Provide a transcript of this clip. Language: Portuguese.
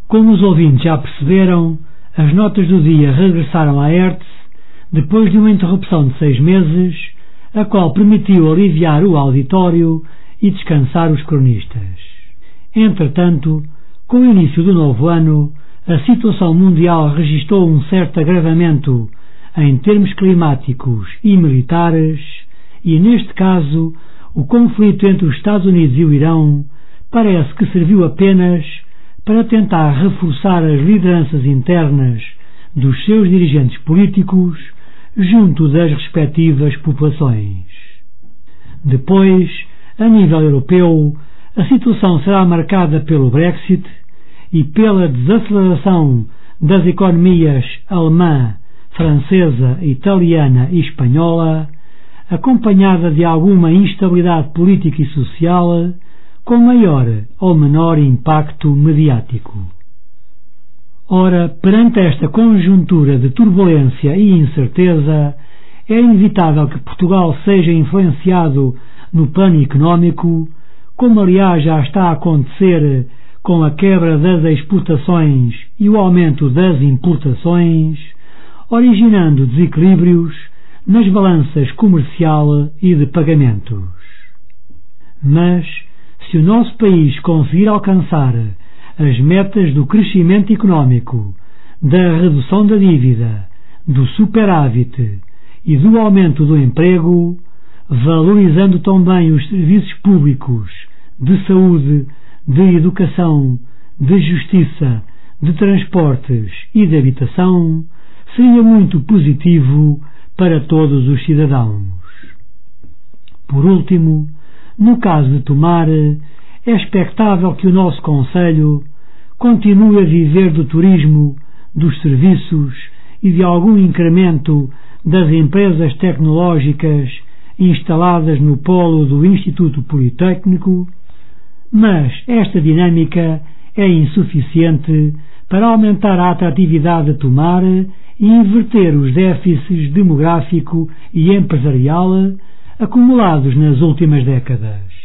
Como os ouvintes já perceberam, as notas do dia regressaram à Hertz depois de uma interrupção de 6 meses, a qual permitiu aliviar o auditório e descansar os cronistas. Entretanto, com o início do novo ano, a situação mundial registrou um certo agravamento em termos climáticos e militares e, neste caso, o conflito entre os Estados Unidos e o Irão parece que serviu apenas para tentar reforçar as lideranças internas dos seus dirigentes políticos junto das respectivas populações. Depois, a nível europeu, a situação será marcada pelo Brexit e pela desaceleração das economias alemã, francesa, italiana e espanhola, acompanhada de alguma instabilidade política e social, com maior ou menor impacto mediático. Ora, perante esta conjuntura de turbulência e incerteza, é inevitável que Portugal seja influenciado no plano económico, como aliás já está a acontecer com a quebra das exportações e o aumento das importações, originando desequilíbrios nas balanças comercial e de pagamentos. Mas, se o nosso país conseguir alcançar as metas do crescimento económico, da redução da dívida, do superávit e do aumento do emprego, valorizando também os serviços públicos de saúde, de educação, de justiça, de transportes e de habitação, seria muito positivo para todos os cidadãos. Por último, no caso de Tomar, é expectável que o nosso concelho continue a viver do turismo, dos serviços e de algum incremento das empresas tecnológicas instaladas no polo do Instituto Politécnico, mas esta dinâmica é insuficiente para aumentar a atratividade de Tomar e inverter os déficits demográfico e empresarial acumulados nas últimas décadas.